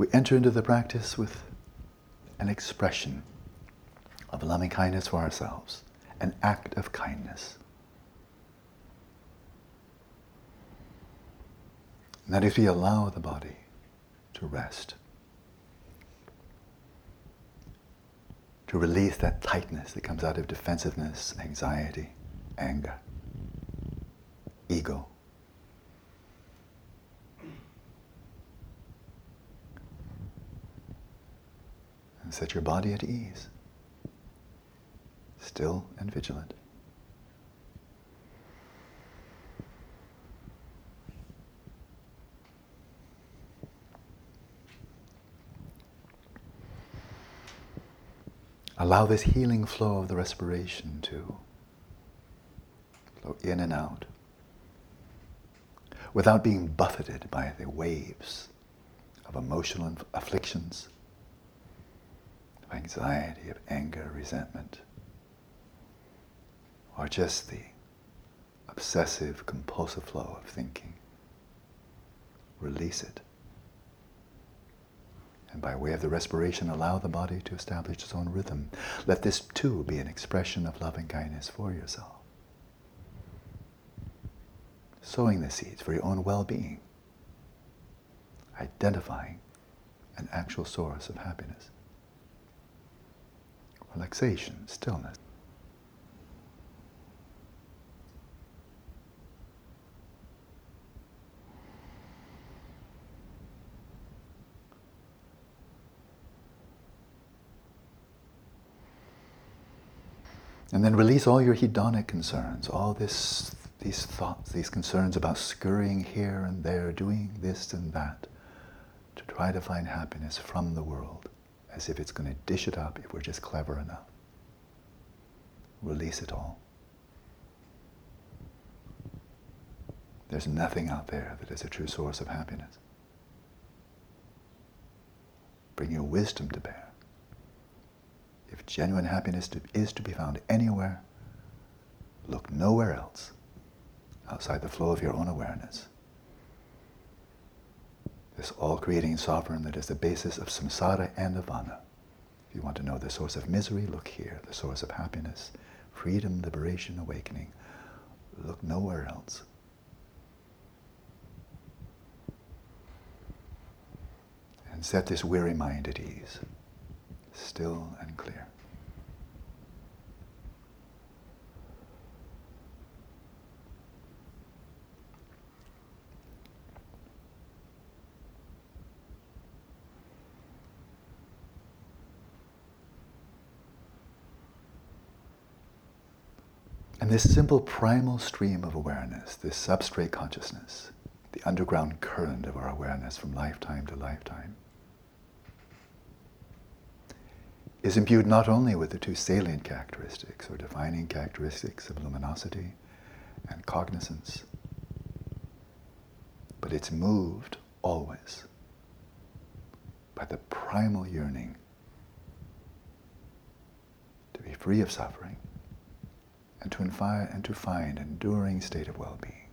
we enter into the practice with an expression of loving kindness for ourselves, an act of kindness. And that is, we allow the body to rest, to release that tightness that comes out of defensiveness, anxiety, anger, ego. And set your body at ease, still and vigilant. Allow this healing flow of the respiration to flow in and out without being buffeted by the waves of emotional afflictions, of anxiety, of anger, resentment, or just the obsessive, compulsive flow of thinking. Release it. And by way of the respiration, allow the body to establish its own rhythm. Let this too be an expression of loving kindness for yourself. Sowing the seeds for your own well-being. Identifying an actual source of happiness. Relaxation, stillness. And then release all your hedonic concerns, all these thoughts, these concerns about scurrying here and there, doing this and that, to try to find happiness from the world, as if it's going to dish it up if we're just clever enough. Release it all. There's nothing out there that is a true source of happiness. Bring your wisdom to bear. If genuine happiness is to be found anywhere, look nowhere else outside the flow of your own awareness. This all-creating sovereign that is the basis of samsara and nirvana. If you want to know the source of misery, look here. The source of happiness, freedom, liberation, awakening. Look nowhere else. And set this weary mind at ease, still and clear. And this simple primal stream of awareness, this substrate consciousness, the underground current of our awareness from lifetime to lifetime, is imbued not only with the two salient characteristics or defining characteristics of luminosity and cognizance, but it's moved always by the primal yearning to be free of suffering and to find an enduring state of well-being.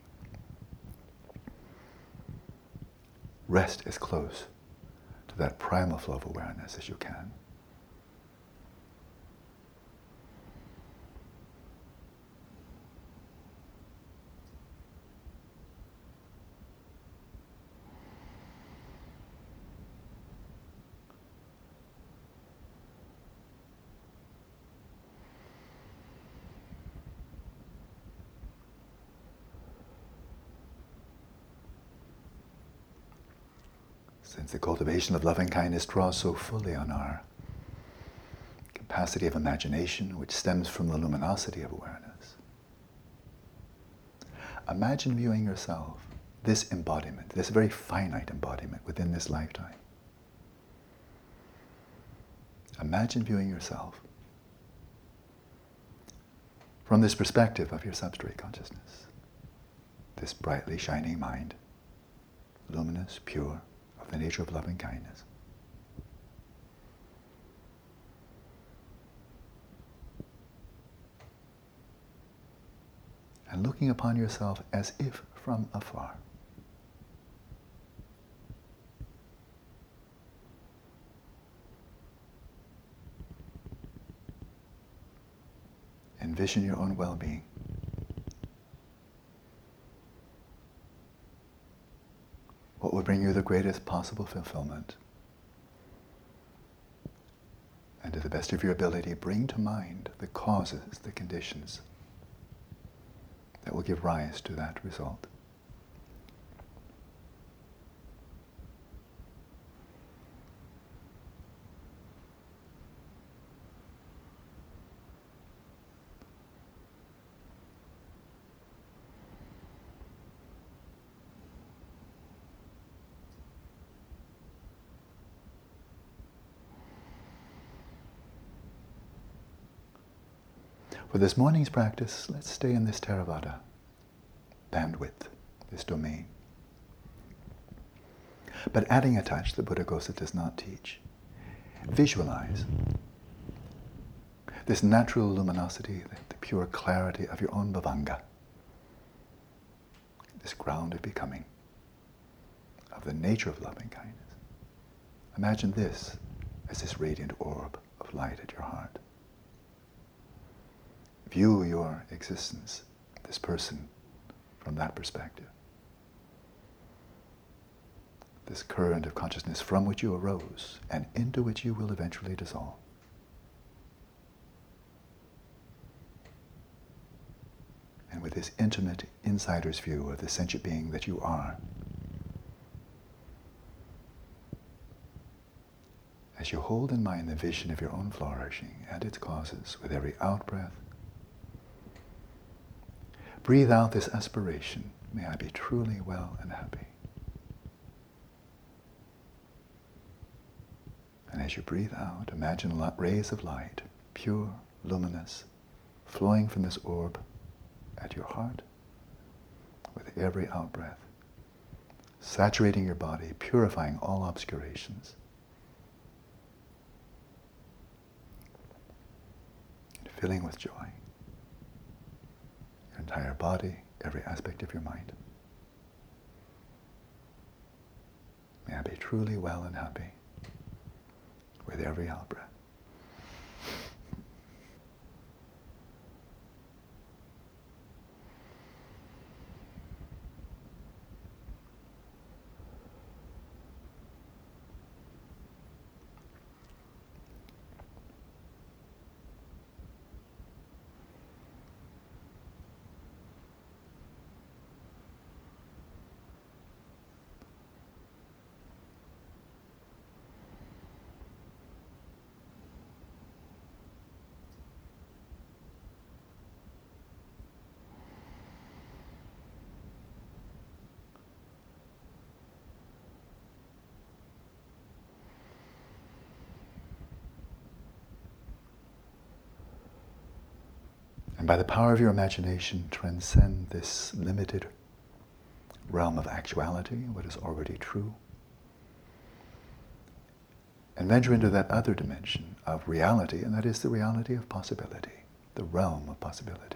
Rest as close to that primal flow of awareness as you can. Since the cultivation of loving kindness draws so fully on our capacity of imagination, which stems from the luminosity of awareness, imagine viewing yourself, this embodiment, this very finite embodiment within this lifetime. Imagine viewing yourself from this perspective of your substrate consciousness, this brightly shining mind, luminous, pure, the nature of loving kindness. And looking upon yourself as if from afar. envision your own well-being. What will bring you the greatest possible fulfillment? And to the best of your ability, bring to mind the causes, the conditions that will give rise to that result. For this morning's practice, let's stay in this Theravada bandwidth, this domain. But adding a touch that Buddhaghosa does not teach. Visualize this natural luminosity, the pure clarity of your own bhavanga, this ground of becoming, of the nature of loving kindness. Imagine this as this radiant orb of light at your heart. View your existence, this person, from that perspective. This current of consciousness from which you arose and into which you will eventually dissolve. And with this intimate insider's view of the sentient being that you are, as you hold in mind the vision of your own flourishing and its causes with every out-breath, breathe out this aspiration, may I be truly well and happy. And as you breathe out, imagine rays of light, pure, luminous, flowing from this orb at your heart with every out-breath, saturating your body, purifying all obscurations. And filling with joy your entire body, every aspect of your mind. May I be truly well and happy with every out-breath. And by the power of your imagination, transcend this limited realm of actuality, what is already true, and venture into that other dimension of reality, and that is the reality of possibility, the realm of possibility.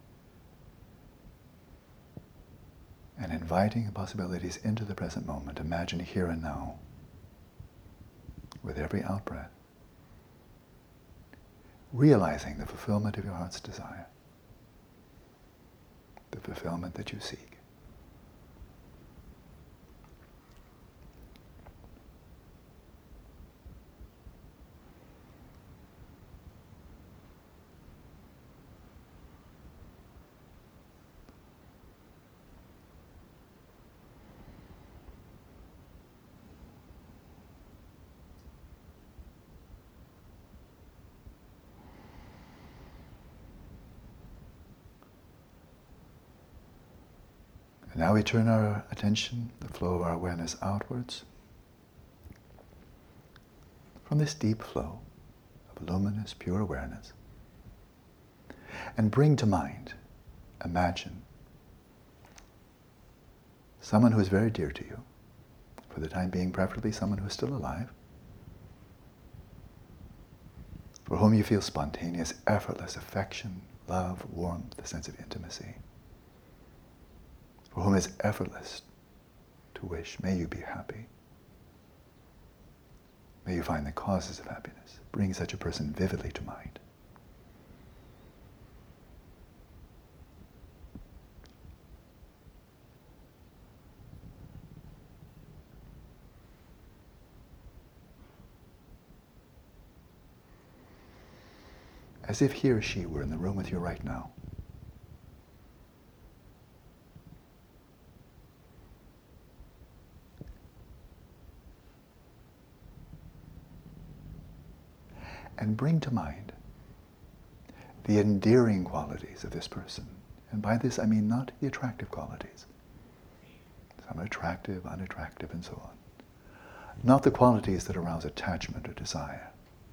And inviting possibilities into the present moment, imagine here and now, with every out-breath, realizing the fulfillment of your heart's desire, the fulfillment that you seek. And now we turn our attention, the flow of our awareness outwards. From this deep flow of luminous, pure awareness. And bring to mind, imagine, someone who is very dear to you, for the time being preferably someone who is still alive, for whom you feel spontaneous, effortless affection, love, warmth, the sense of intimacy, for whom it's effortless to wish, may you be happy. May you find the causes of happiness. Bring such a person vividly to mind. as if he or she were in the room with you right now. And bring to mind the endearing qualities of this person. And by this I mean not the attractive qualities. Some are attractive, unattractive, and so on. Not the qualities that arouse attachment or desire,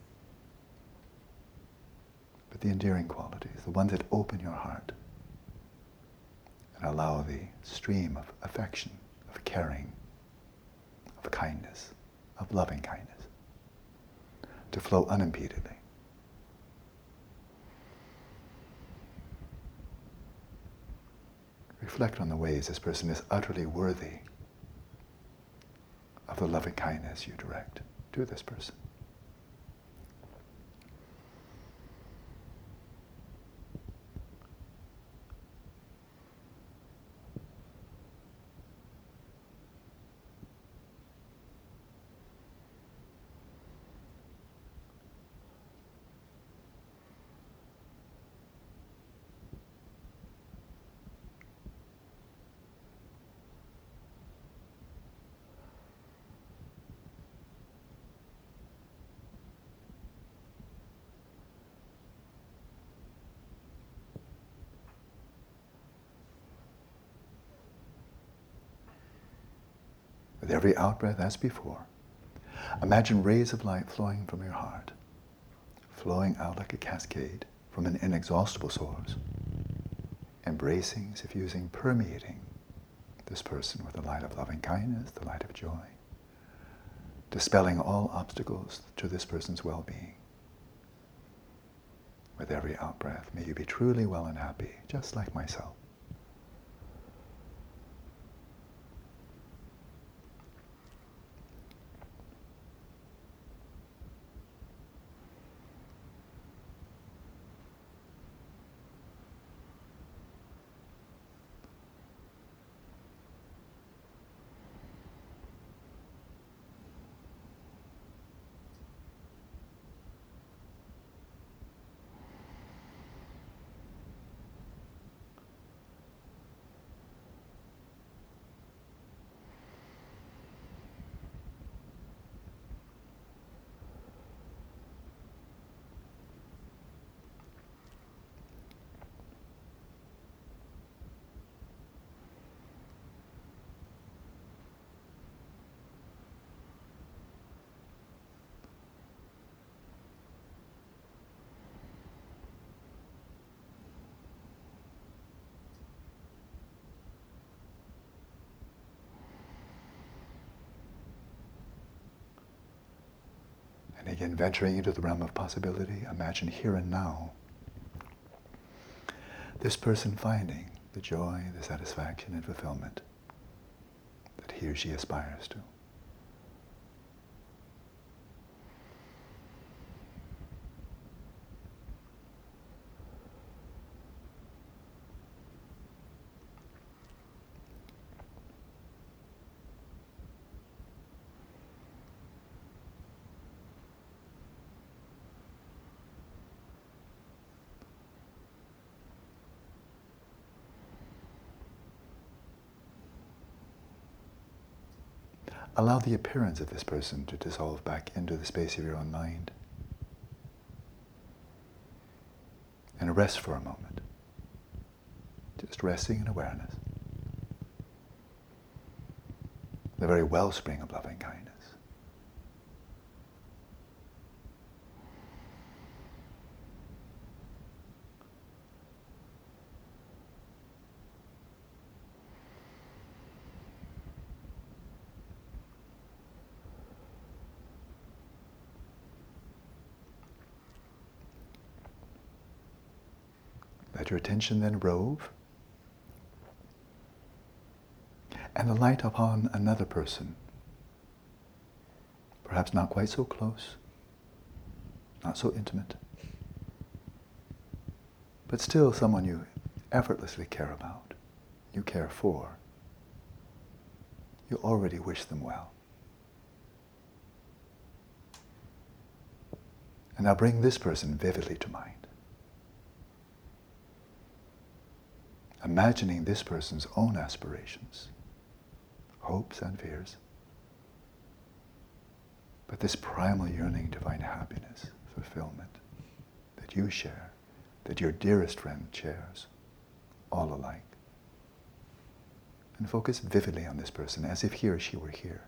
but the endearing qualities, the ones that open your heart and allow the stream of affection, of caring, of kindness, of loving kindness to flow unimpededly. Reflect on the ways this person is utterly worthy of the loving kindness you direct to this person. With every out-breath, as before, imagine rays of light flowing from your heart, flowing out like a cascade from an inexhaustible source, embracing, suffusing, permeating this person with the light of loving kindness, the light of joy, dispelling all obstacles to this person's well-being. With every out-breath, may you be truly well and happy, just like myself. And again, venturing into the realm of possibility, imagine here and now this person finding the joy, the satisfaction, and fulfillment that he or she aspires to. Allow the appearance of this person to dissolve back into the space of your own mind. And rest for a moment. Just resting in awareness. The very wellspring of loving kindness. Let your attention then rove and alight upon another person, perhaps not quite so close, not so intimate, but still someone you effortlessly care about, you care for. You already wish them well. And now bring this person vividly to mind. imagining this person's own aspirations, hopes and fears, but this primal yearning to find happiness, fulfillment, that you share, that your dearest friend shares, all alike. And focus vividly on this person as if he or she were here.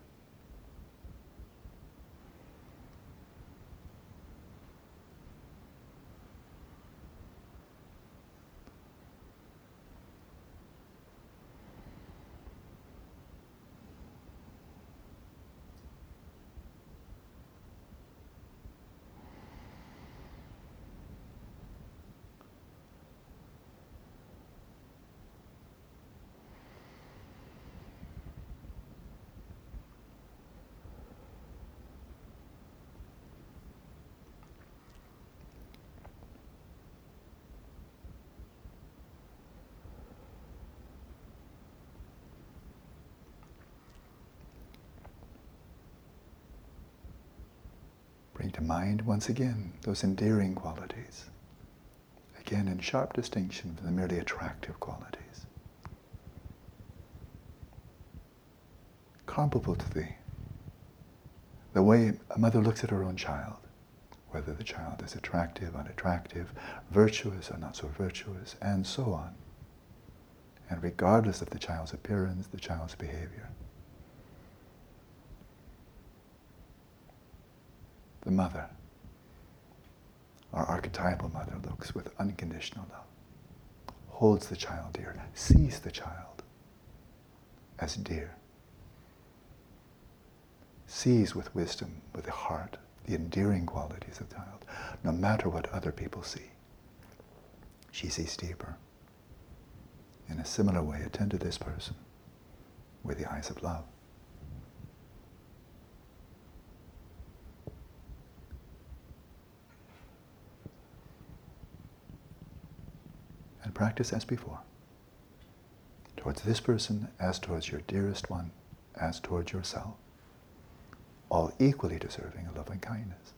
Bring to mind, once again, those endearing qualities. Again, in sharp distinction from the merely attractive qualities. Comparable to the way a mother looks at her own child, whether the child is attractive, unattractive, virtuous or not so virtuous, and so on. And regardless of the child's appearance, the child's behavior. The mother, our archetypal mother, looks with unconditional love, holds the child dear, sees the child as dear, sees with wisdom, with the heart, the endearing qualities of the child, no matter what other people see. She sees deeper. In a similar way, attend to this person with the eyes of love. And practice as before. Towards this person as towards your dearest one, as towards yourself. All equally deserving of love and kindness.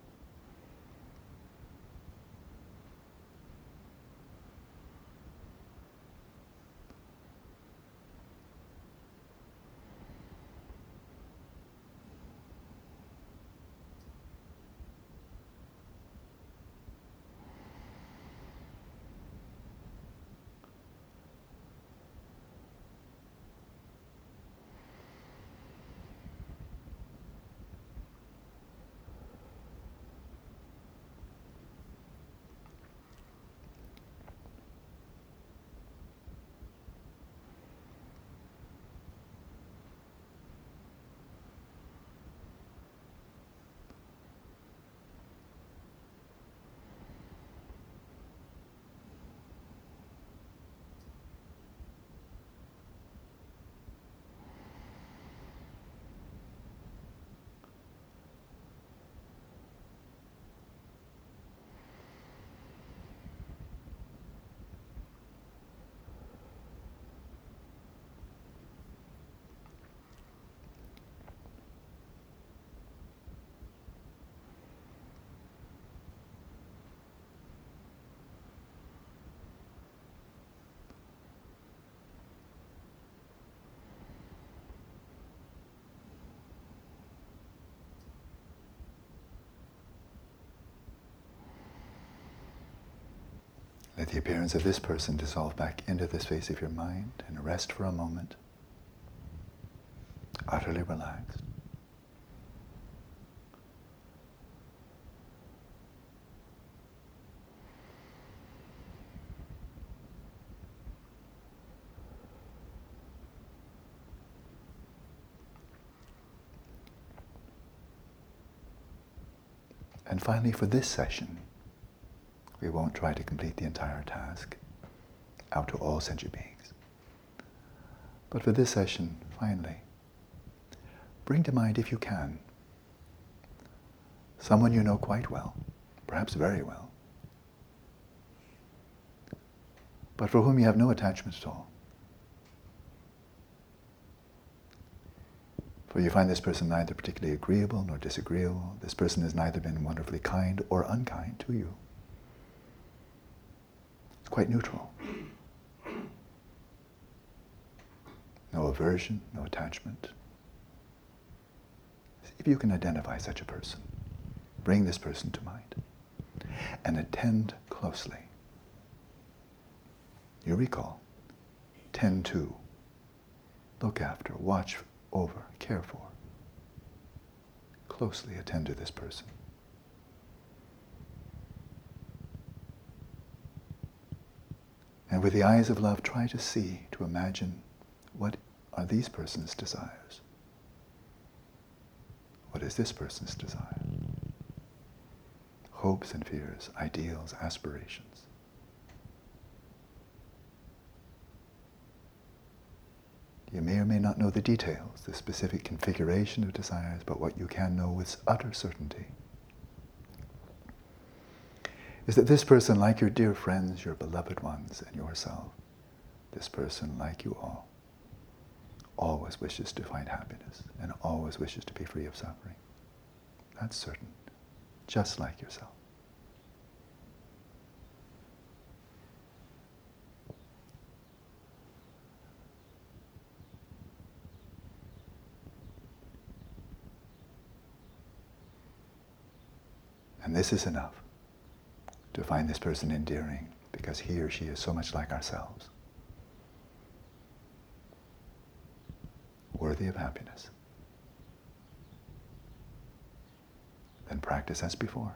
Let the appearance of this person dissolve back into the space of your mind and rest for a moment, utterly relaxed. And finally, for this session, we won't try to complete the entire task out to all sentient beings. But for this session, finally, bring to mind, if you can, someone you know quite well, perhaps very well, but for whom you have no attachment at all. For you find this person neither particularly agreeable nor disagreeable. This person has neither been wonderfully kind or unkind to you. It's quite neutral. no aversion, no attachment. If you can identify such a person, bring this person to mind and attend closely. You recall, tend to, look after, watch over, care for. Closely attend to this person. And with the eyes of love, try to see, to imagine, what are these person's desires? What is this person's desire? Hopes and fears, ideals, aspirations. You may or may not know the details, the specific configuration of desires, but what you can know with utter certainty is that this person, like your dear friends, your beloved ones, and yourself, this person, like you all, always wishes to find happiness and always wishes to be free of suffering. That's certain, just like yourself. And this is enough to find this person endearing, because he or she is so much like ourselves, worthy of happiness. Then practice as before.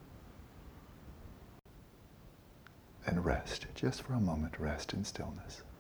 Then rest, just for a moment, rest in stillness.